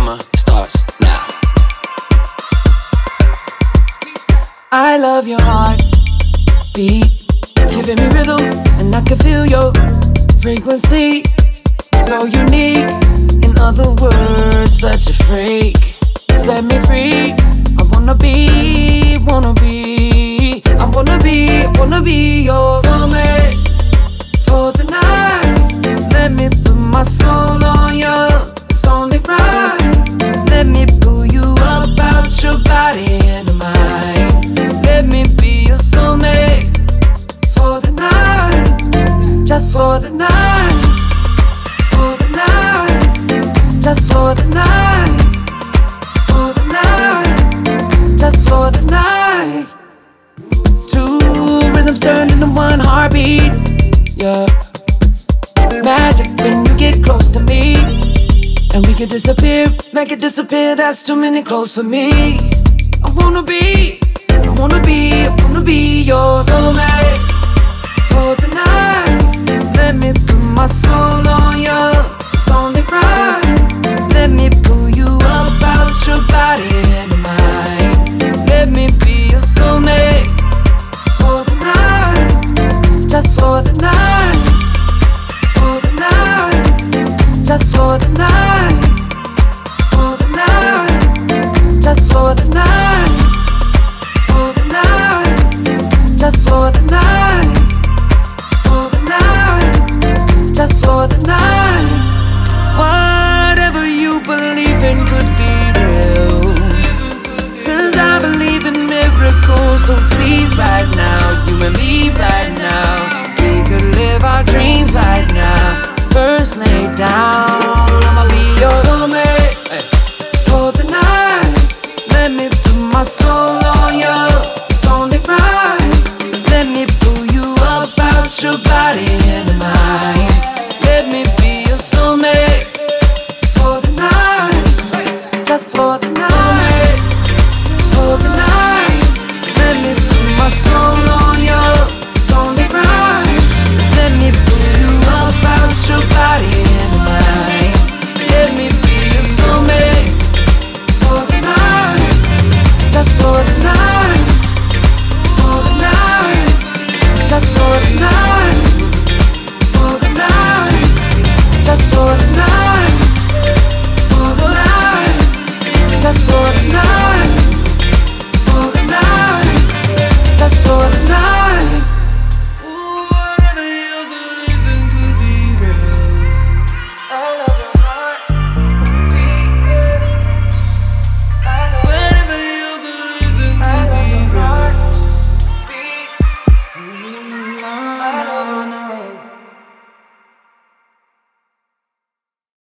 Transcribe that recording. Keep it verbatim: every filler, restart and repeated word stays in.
drama starts now. I love your heartbeat, giving me rhythm, and I can feel your frequency. So unique, in other words, such a freak. Set me free, I wanna be, wanna be, I wanna be, wanna be your soulmate for the night. Let me put my soul on you, it's only right. Let me pull you up out your body and mind. Let me be your soulmate for the night, just for the night, for the night, just for the night, for the night, just for the night. Two rhythms turned into one heartbeat, yeah. Magic when you get close to me, and we can disappear, make it disappear. That's too many clothes for me. I wanna be, I wanna be, I wanna be your soulmate